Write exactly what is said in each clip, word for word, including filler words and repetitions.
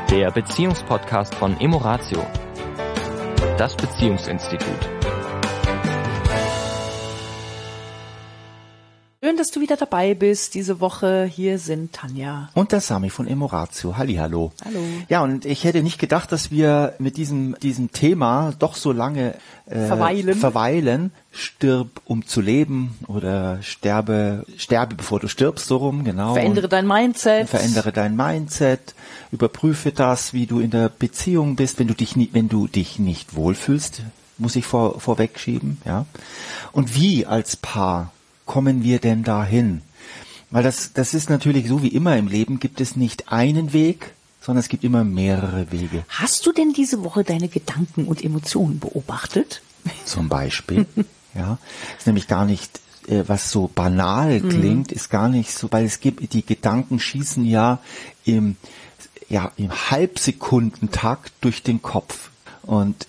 der Beziehungspodcast von Emoratio, das Beziehungsinstitut. Schön, dass du wieder dabei bist diese Woche. Hier sind Tanja und der Sami von Emoratio. Hallihallo. Hallo. Ja, und ich hätte nicht gedacht, dass wir mit diesem diesem Thema doch so lange äh, verweilen. verweilen. Stirb, um zu leben, oder sterbe, sterbe, bevor du stirbst, so rum, genau. Verändere dein Mindset. Verändere dein Mindset. Überprüfe das, wie du in der Beziehung bist, wenn du dich nicht, wenn du dich nicht wohlfühlst, muss ich vor, vorwegschieben, ja. Und wie als Paar kommen wir denn dahin? Weil das, das ist natürlich so wie immer im Leben, gibt es nicht einen Weg, sondern es gibt immer mehrere Wege. Hast du denn diese Woche deine Gedanken und Emotionen beobachtet? Zum Beispiel, ja. Ist nämlich gar nicht, äh, was so banal klingt, mhm. ist gar nicht so, weil es gibt, die Gedanken schießen ja im, ja, im Halbsekundentakt durch den Kopf. Und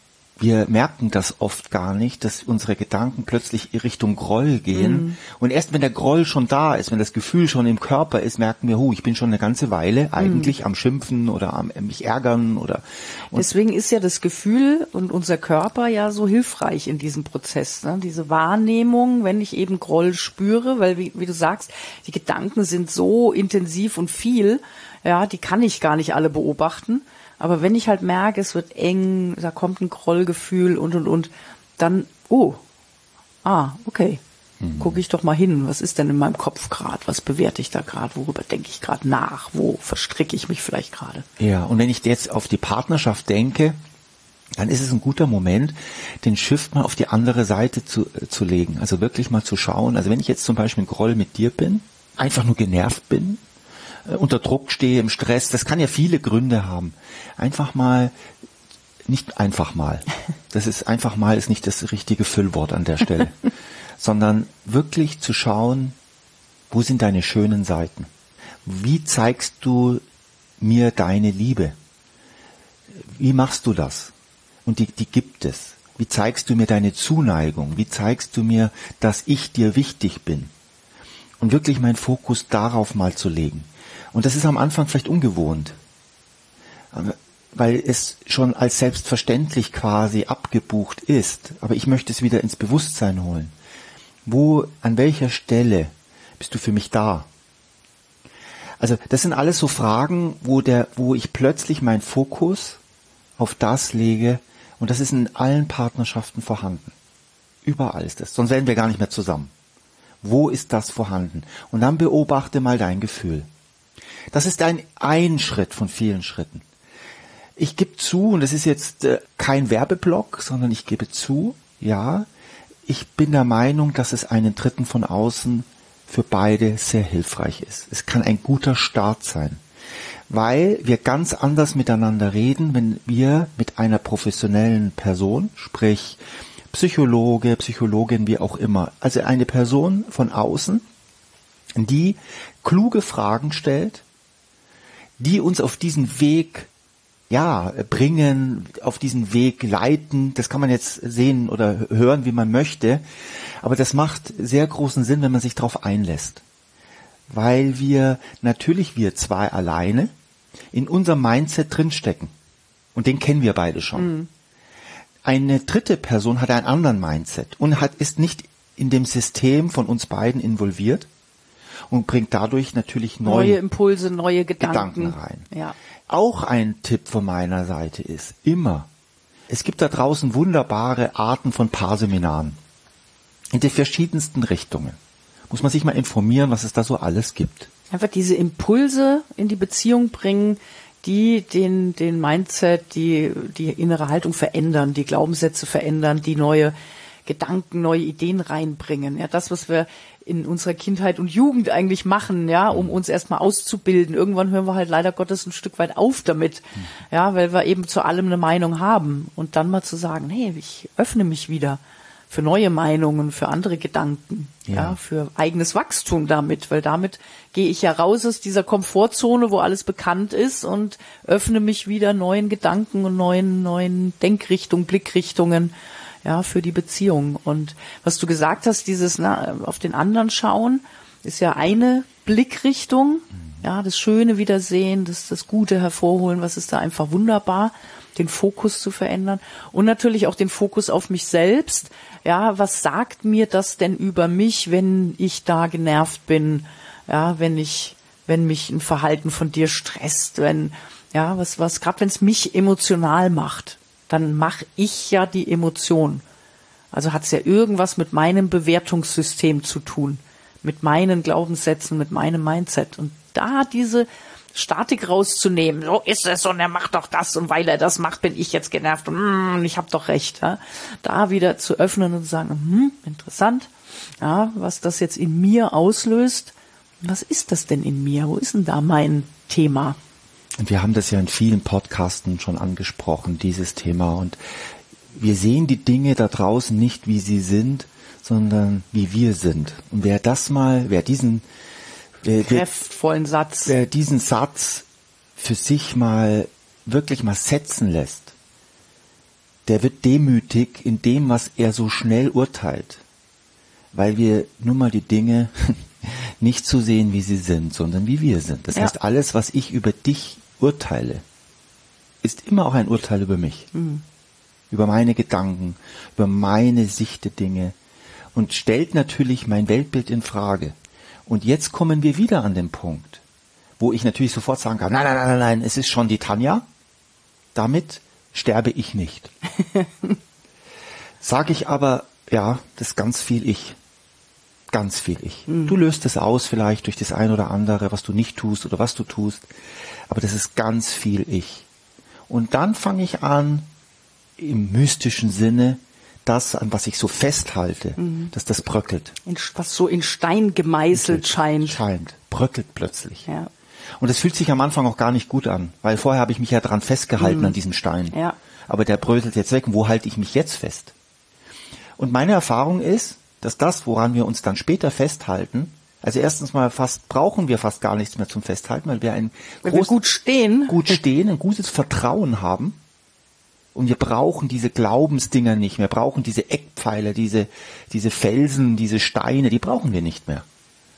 wir merken das oft gar nicht, dass unsere Gedanken plötzlich Richtung Groll gehen. Mhm. Und erst wenn der Groll schon da ist, wenn das Gefühl schon im Körper ist, merken wir, hu, ich bin schon eine ganze Weile eigentlich mhm. am Schimpfen oder am mich ärgern oder. Deswegen ist ja das Gefühl und unser Körper ja so hilfreich in diesem Prozess, ne? Diese Wahrnehmung, wenn ich eben Groll spüre, weil wie, wie du sagst, die Gedanken sind so intensiv und viel, ja, die kann ich gar nicht alle beobachten. Aber wenn ich halt merke, es wird eng, da kommt ein Grollgefühl und, und, und, dann, oh, ah, okay, mhm. gucke ich doch mal hin, was ist denn in meinem Kopf gerade, was bewerte ich da gerade, worüber denke ich gerade nach, wo verstricke ich mich vielleicht gerade. Ja, und wenn ich jetzt auf die Partnerschaft denke, dann ist es ein guter Moment, den Shift mal auf die andere Seite zu, äh, zu legen, also wirklich mal zu schauen, also wenn ich jetzt zum Beispiel in Groll mit dir bin, einfach nur genervt bin, unter Druck stehe, im Stress, das kann ja viele Gründe haben. Einfach mal, nicht einfach mal, das ist einfach mal ist nicht das richtige Füllwort an der Stelle, sondern wirklich zu schauen, wo sind deine schönen Seiten? Wie zeigst du mir deine Liebe? Wie machst du das? Und die, die gibt es. Wie zeigst du mir deine Zuneigung? Wie zeigst du mir, dass ich dir wichtig bin? Und wirklich meinen Fokus darauf mal zu legen. Und das ist am Anfang vielleicht ungewohnt, weil es schon als selbstverständlich quasi abgebucht ist. Aber ich möchte es wieder ins Bewusstsein holen. Wo, an welcher Stelle bist du für mich da? Also das sind alles so Fragen, wo der, wo ich plötzlich meinen Fokus auf das lege. Und das ist in allen Partnerschaften vorhanden. Überall ist es. Sonst wären wir gar nicht mehr zusammen. Wo ist das vorhanden? Und dann beobachte mal dein Gefühl. Das ist ein, ein Schritt von vielen Schritten. Ich gebe zu, und das ist jetzt äh, kein Werbeblock, sondern ich gebe zu, ja, ich bin der Meinung, dass es einen Dritten von außen für beide sehr hilfreich ist. Es kann ein guter Start sein, weil wir ganz anders miteinander reden, wenn wir mit einer professionellen Person, sprich Psychologe, Psychologin, wie auch immer, also eine Person von außen, die kluge Fragen stellt, die uns auf diesen Weg, ja, bringen, auf diesen Weg leiten. Das kann man jetzt sehen oder hören, wie man möchte. Aber das macht sehr großen Sinn, wenn man sich darauf einlässt. Weil wir, natürlich wir zwei alleine, in unserem Mindset drinstecken. Und den kennen wir beide schon. Mhm. Eine dritte Person hat einen anderen Mindset und hat, ist nicht in dem System von uns beiden involviert. Und bringt dadurch natürlich neue, neue Impulse, neue Gedanken. Gedanken rein. Ja. Auch ein Tipp von meiner Seite ist immer, es gibt da draußen wunderbare Arten von Paarseminaren in den verschiedensten Richtungen. Muss man sich mal informieren, was es da so alles gibt. Einfach diese Impulse in die Beziehung bringen, die den, den Mindset, die, die innere Haltung verändern, die Glaubenssätze verändern, die neue Gedanken, neue Ideen reinbringen. Ja, das, was wir in unserer Kindheit und Jugend eigentlich machen, ja, um uns erstmal auszubilden. Irgendwann hören wir halt leider Gottes ein Stück weit auf damit, ja, weil wir eben zu allem eine Meinung haben. Und dann mal zu sagen, hey, ich öffne mich wieder für neue Meinungen, für andere Gedanken, ja, ja für eigenes Wachstum damit, weil damit gehe ich ja raus aus dieser Komfortzone, wo alles bekannt ist und öffne mich wieder neuen Gedanken und neuen, neuen Denkrichtungen, Blickrichtungen, ja, für die Beziehung. Und was du gesagt hast, dieses na, auf den anderen schauen, ist ja eine Blickrichtung. Ja, das Schöne wiedersehen, das, das Gute hervorholen, was ist da einfach wunderbar, den Fokus zu verändern und natürlich auch den Fokus auf mich selbst. Ja, was sagt mir das denn über mich, wenn ich da genervt bin? Ja, wenn ich, wenn mich ein Verhalten von dir stresst, wenn, ja, was, was, gerade wenn es mich emotional macht, dann mache ich ja die Emotion. Also hat es ja irgendwas mit meinem Bewertungssystem zu tun, mit meinen Glaubenssätzen, mit meinem Mindset. Und da diese Statik rauszunehmen, so ist es und er macht doch das und weil er das macht, bin ich jetzt genervt und mm, ich habe doch recht. Ja. Da wieder zu öffnen und zu sagen, hm, interessant, ja, was das jetzt in mir auslöst. Was ist das denn in mir? Wo ist denn da mein Thema? Und wir haben das ja in vielen Podcasten schon angesprochen, dieses Thema. Und wir sehen die Dinge da draußen nicht, wie sie sind, sondern wie wir sind. Und wer das mal, wer diesen wer, kraftvollen Satz, wer diesen Satz für sich mal wirklich mal setzen lässt, der wird demütig in dem, was er so schnell urteilt, weil wir nun mal die Dinge nicht so sehen, wie sie sind, sondern wie wir sind. Das ja. heißt, alles, was ich über dich urteile, ist immer auch ein Urteil über mich, mhm. über meine Gedanken, über meine Sicht der Dinge und stellt natürlich mein Weltbild in Frage. Und jetzt kommen wir wieder an den Punkt, wo ich natürlich sofort sagen kann, nein, nein, nein, nein, es ist schon die Tanja, damit sterbe ich nicht. Sage ich aber, ja, das ist ganz viel ich. Ganz viel ich. Mhm. Du löst es aus vielleicht durch das ein oder andere, was du nicht tust oder was du tust, aber das ist ganz viel ich. Und dann fange ich an, im mystischen Sinne, das, an was ich so festhalte, mhm. dass das bröckelt. In, was so in Stein gemeißelt scheint. Scheint, bröckelt plötzlich. Ja. Und es fühlt sich am Anfang auch gar nicht gut an, weil vorher habe ich mich ja dran festgehalten, mhm. an diesem Stein. Ja. Aber der bröselt jetzt weg. Und wo halte ich mich jetzt fest? Und meine Erfahrung ist, dass das, woran wir uns dann später festhalten, also erstens mal fast brauchen wir fast gar nichts mehr zum Festhalten, weil wir ein weil wir gut stehen, gut stehen, ein gutes Vertrauen haben. Und wir brauchen diese Glaubensdinger nicht mehr, brauchen diese Eckpfeiler, diese, diese Felsen, diese Steine, die brauchen wir nicht mehr.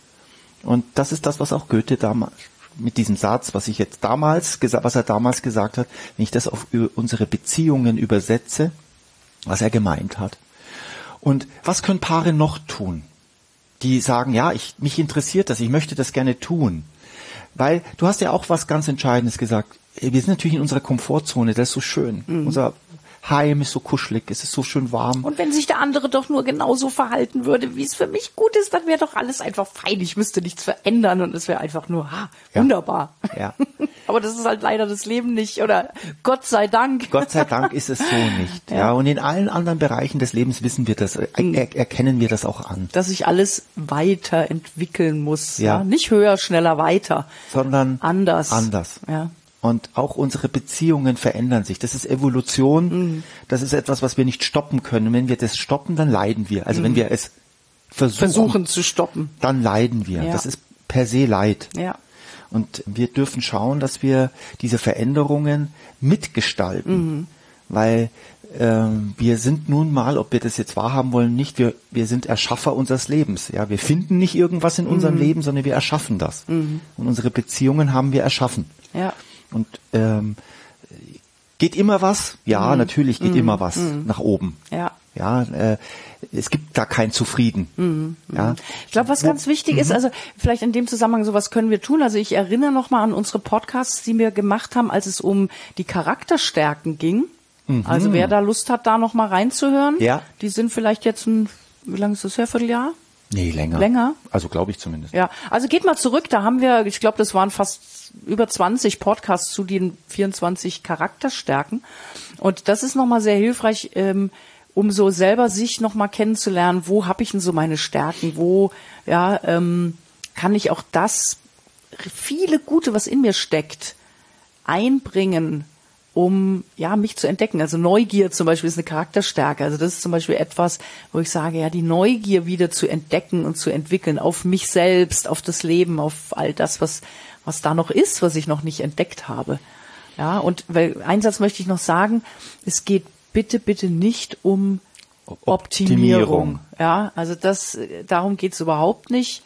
Und das ist das, was auch Goethe damals, mit diesem Satz, was ich jetzt damals, was er damals gesagt hat, wenn ich das auf unsere Beziehungen übersetze, was er gemeint hat. Und was können Paare noch tun, die sagen, ja, ich, mich interessiert das, ich möchte das gerne tun. Weil du hast ja auch was ganz Entscheidendes gesagt. Wir sind natürlich in unserer Komfortzone, das ist so schön. Mhm. Unser Heim ist so kuschelig, es ist so schön warm. Und wenn sich der andere doch nur genauso verhalten würde, wie es für mich gut ist, dann wäre doch alles einfach fein. Ich müsste nichts verändern und es wäre einfach nur ha, wunderbar. Ja. Aber das ist halt leider das Leben nicht, oder Gott sei Dank. Gott sei Dank ist es so nicht. Ja. ja. Und in allen anderen Bereichen des Lebens wissen wir das, er, erkennen wir das auch an. Dass sich alles weiterentwickeln muss. Ja. ja. Nicht höher, schneller, weiter. Sondern anders. Anders. Ja. Und auch unsere Beziehungen verändern sich. Das ist Evolution. Mhm. Das ist etwas, was wir nicht stoppen können. Und wenn wir das stoppen, dann leiden wir. Also mhm. wenn wir es versuchen, versuchen zu stoppen, dann leiden wir. Ja. Das ist per se Leid. Ja. Und wir dürfen schauen, dass wir diese Veränderungen mitgestalten. Mhm. Weil ähm, wir sind nun mal, ob wir das jetzt wahrhaben wollen, nicht, wir, wir sind Erschaffer unseres Lebens. Ja, wir finden nicht irgendwas in unserem mhm. Leben, sondern wir erschaffen das. Mhm. Und unsere Beziehungen haben wir erschaffen. Ja. Und ähm, geht immer was? Ja, mhm. natürlich geht mhm. immer was mhm. nach oben. Ja. Ja, äh, es gibt da kein Zufrieden. Mhm. Ja. Ich glaube, was Wo, ganz wichtig ist, also vielleicht in dem Zusammenhang, so was können wir tun. Also ich erinnere nochmal an unsere Podcasts, die wir gemacht haben, als es um die Charakterstärken ging. Mhm. Also wer da Lust hat, da nochmal reinzuhören, ja. die sind vielleicht jetzt ein, wie lange ist das her, Vierteljahr? Nee, länger. Länger? Also glaube ich zumindest. Ja, also geht mal zurück, da haben wir, ich glaube, das waren fast über zwanzig Podcasts zu den vierundzwanzig Charakterstärken. Und das ist nochmal sehr hilfreich, ähm, um so selber sich nochmal kennenzulernen, wo habe ich denn so meine Stärken, wo ja ähm, kann ich auch das viele Gute, was in mir steckt, einbringen, um ja mich zu entdecken. Also Neugier zum Beispiel ist eine Charakterstärke. Also das ist zum Beispiel etwas, wo ich sage, ja, die Neugier wieder zu entdecken und zu entwickeln auf mich selbst, auf das Leben, auf all das, was was da noch ist, was ich noch nicht entdeckt habe. Ja, und weil einen Satz möchte ich noch sagen, es geht bitte, bitte nicht um Optimierung. Optimierung. Ja, also das, darum geht's überhaupt nicht. Ja.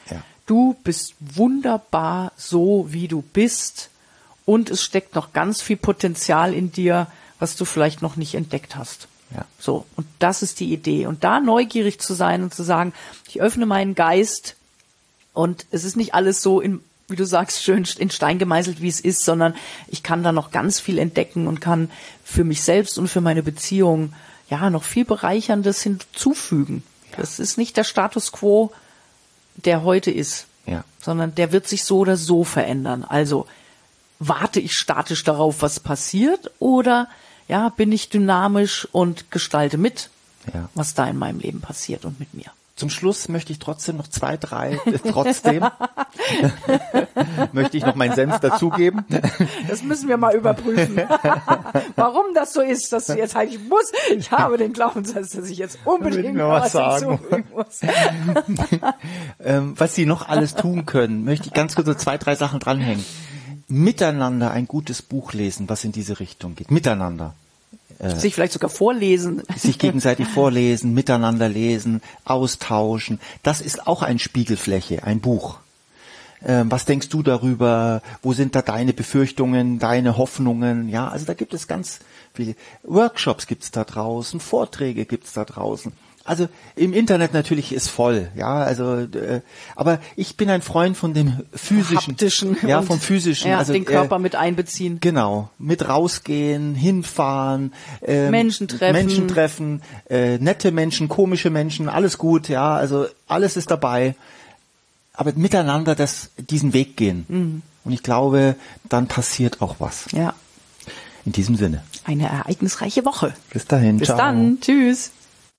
du bist wunderbar so, wie du bist und es steckt noch ganz viel Potenzial in dir, was du vielleicht noch nicht entdeckt hast. Ja. So, und das ist die Idee. Und da neugierig zu sein und zu sagen, ich öffne meinen Geist und es ist nicht alles so in, wie du sagst, schön in Stein gemeißelt, wie es ist, sondern ich kann da noch ganz viel entdecken und kann für mich selbst und für meine Beziehung ja noch viel Bereicherndes hinzufügen. Ja. Das ist nicht der Status quo, der heute ist, ja. sondern der wird sich so oder so verändern. Also warte ich statisch darauf, was passiert, oder ja, bin ich dynamisch und gestalte mit, ja. was da in meinem Leben passiert und mit mir. Zum Schluss möchte ich trotzdem noch zwei, drei, trotzdem möchte ich noch meinen Senf dazugeben. Das müssen wir mal überprüfen. Warum das so ist, dass du jetzt halt, ich muss, ich habe den Glaubenssatz, dass ich jetzt unbedingt noch was hinzufügen muss. ähm, was sie noch alles tun können, möchte ich ganz kurz so zwei, drei Sachen dranhängen. Miteinander ein gutes Buch lesen, was in diese Richtung geht. Miteinander. Sich vielleicht sogar vorlesen. Sich gegenseitig vorlesen, miteinander lesen, austauschen. Das ist auch eine Spiegelfläche, ein Buch. Ähm, was denkst du darüber? Wo sind da deine Befürchtungen, deine Hoffnungen? Ja, also da gibt es ganz viele Workshops, gibt's da draußen, Vorträge gibt's da draußen. Also im Internet natürlich ist voll, ja, also äh, aber ich bin ein Freund von dem physischen, haptischen, ja, vom physischen, ja, also den Körper äh, mit einbeziehen. Genau, mit rausgehen, hinfahren, äh, Menschen treffen, Menschen treffen, äh, nette Menschen, komische Menschen, alles gut, ja, also alles ist dabei, aber miteinander das diesen Weg gehen. Mhm. Und ich glaube, dann passiert auch was. Ja. In diesem Sinne. Eine ereignisreiche Woche. Bis dahin, Bis ciao. dann, tschüss.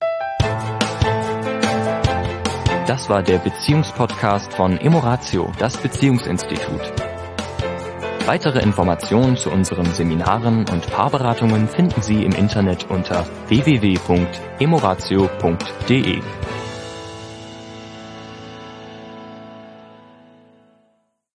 Das war der Beziehungspodcast von Emoratio, das Beziehungsinstitut. Weitere Informationen zu unseren Seminaren und Paarberatungen finden Sie im Internet unter w w w punkt emoratio punkt d e.